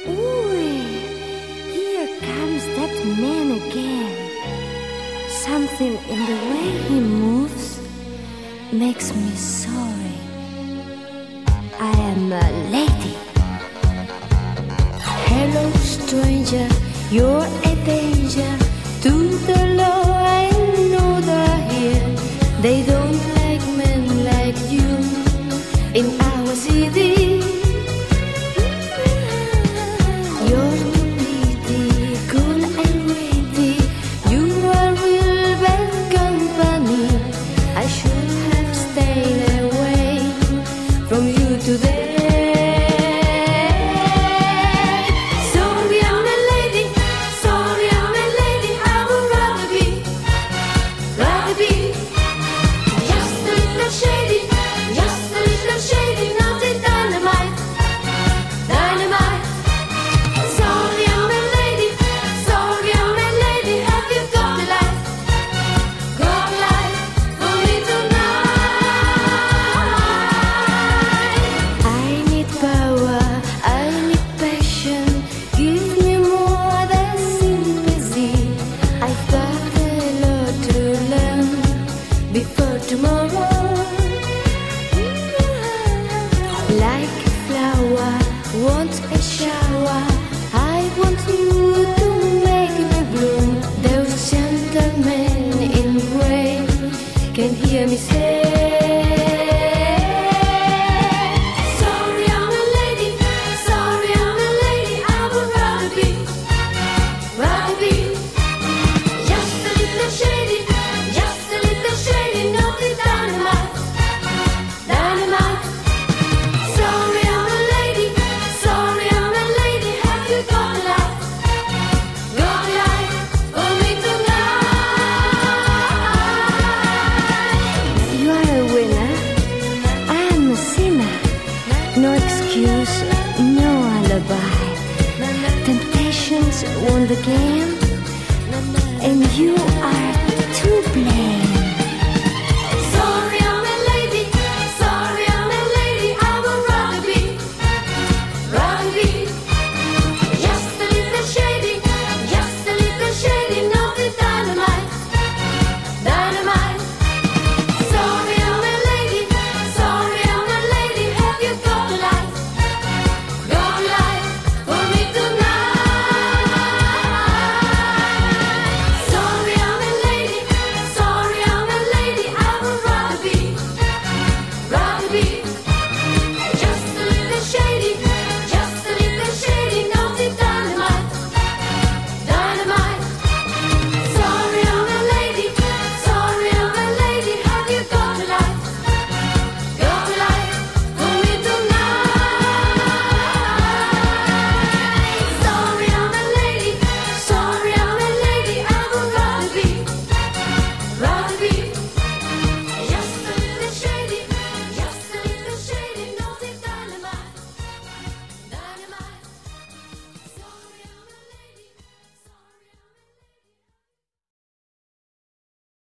Ooh, here comes that man again. Something in the way he moves makes me sorry. I am a lady. Hello, stranger, you're a danger to the law. I know they're here. They don't like men like you in our city. You're too pretty, cool and witty. You are real bad company. I should have stayed away from you today. Hear me say, sorry I'm a lady, sorry I'm a lady. I would rather be just a little shady, not the dynamite. Sorry I'm a lady, have you got a light for me tonight? You are a winner, I am a sinner. No excuse, no alibi. Temptations won the game, and you are